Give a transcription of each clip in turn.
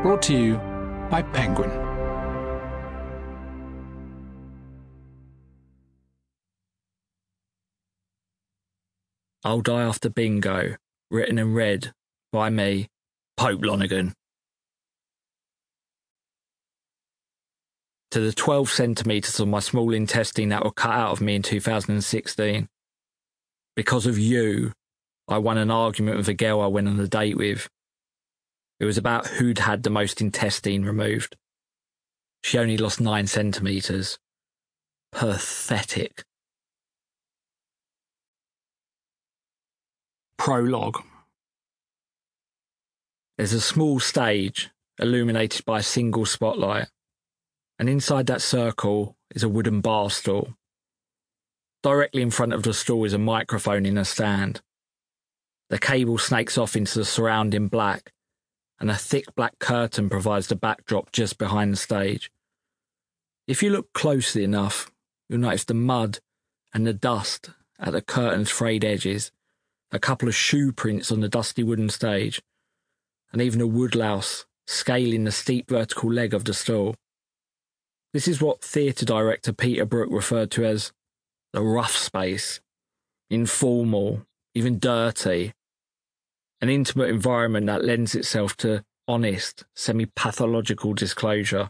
Brought to you by Penguin. I'll Die After Bingo, written and read by me, Pope Lonergan. To the 12 centimetres of my small intestine that were cut out of me in 2016. Because of you, I won an argument with a girl I went on a date with. It was about who'd had the most intestine removed. She only lost 9 centimetres. Pathetic. Prologue. There's a small stage illuminated by a single spotlight, and inside that circle is a wooden bar stool. Directly in front of the stool is a microphone in a stand. The cable snakes off into the surrounding black, and a thick black curtain provides the backdrop just behind the stage. If you look closely enough, you'll notice the mud and the dust at the curtain's frayed edges, a couple of shoe prints on the dusty wooden stage, and even a woodlouse scaling the steep vertical leg of the stool. This is what theatre director Peter Brook referred to as the rough space, informal, even dirty, an intimate environment that lends itself to honest, semi-pathological disclosure.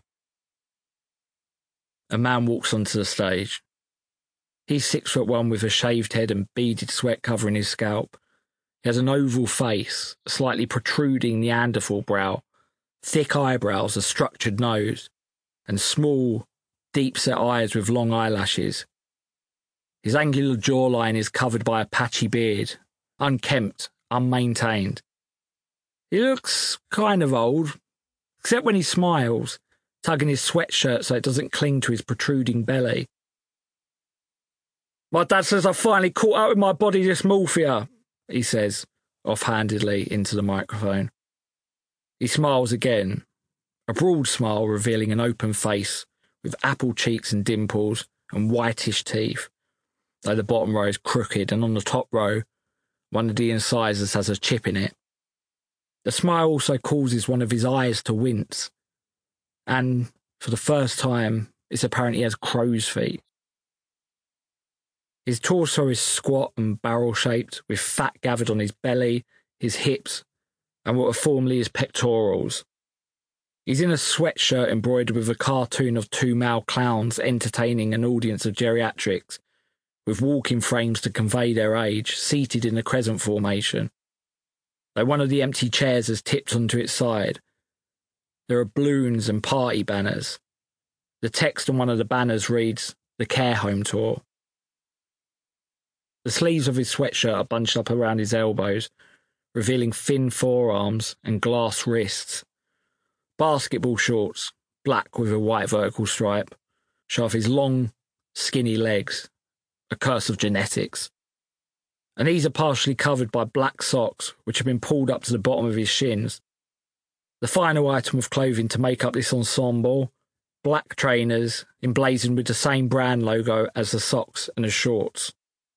A man walks onto the stage. He's 6'1" with a shaved head and beaded sweat covering his scalp. He has an oval face, a slightly protruding Neanderthal brow, thick eyebrows, a structured nose, and small, deep-set eyes with long eyelashes. His angular jawline is covered by a patchy beard, unkempt, unmaintained. He looks kind of old, except when he smiles, tugging his sweatshirt so it doesn't cling to his protruding belly. "My dad says I finally caught up with my body dysmorphia," he says, offhandedly into the microphone. He smiles again, a broad smile revealing an open face with apple cheeks and dimples and whitish teeth, though the bottom row is crooked and on the top row, one of the incisors has a chip in it. The smile also causes one of his eyes to wince, and, for the first time, it's apparent he has crow's feet. His torso is squat and barrel-shaped, with fat gathered on his belly, his hips, and what are formerly his pectorals. He's in a sweatshirt embroidered with a cartoon of 2 male clowns entertaining an audience of geriatrics, with walking frames to convey their age, seated in a crescent formation. Though one of the empty chairs has tipped onto its side, there are balloons and party banners. The text on one of the banners reads, "The Care Home Tour." The sleeves of his sweatshirt are bunched up around his elbows, revealing thin forearms and glass wrists. Basketball shorts, black with a white vertical stripe, show off his long, skinny legs, a curse of genetics. And these are partially covered by black socks, which have been pulled up to the bottom of his shins. The final item of clothing to make up this ensemble, black trainers emblazoned with the same brand logo as the socks and the shorts.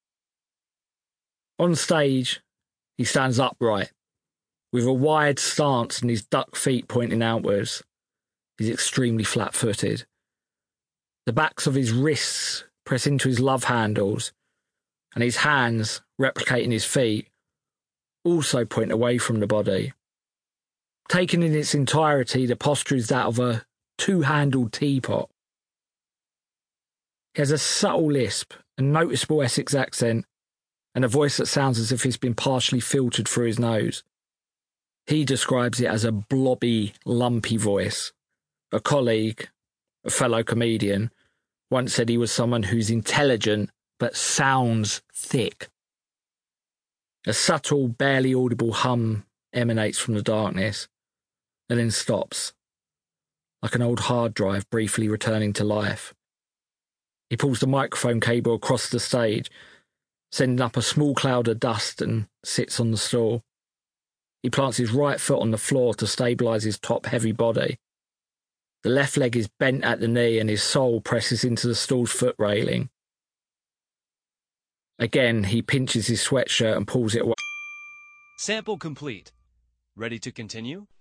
On stage, he stands upright, with a wide stance and his duck feet pointing outwards. He's extremely flat-footed. The backs of his wrists press into his love handles, and his hands, replicating his feet, also point away from the body. Taken in its entirety, the posture is that of a 2-handled teapot. He has a subtle lisp, a noticeable Essex accent, and a voice that sounds as if it's been partially filtered through his nose. He describes it as a blobby, lumpy voice. A colleague, a fellow comedian, once said he was someone who's intelligent but sounds thick. A subtle, barely audible hum emanates from the darkness, and then stops, like an old hard drive briefly returning to life. He pulls the microphone cable across the stage, sending up a small cloud of dust, and sits on the stool. He plants his right foot on the floor to stabilise his top-heavy body. The left leg is bent at the knee and his sole presses into the stool's foot railing. Again, he pinches his sweatshirt and pulls it away. Sample complete. Ready to continue?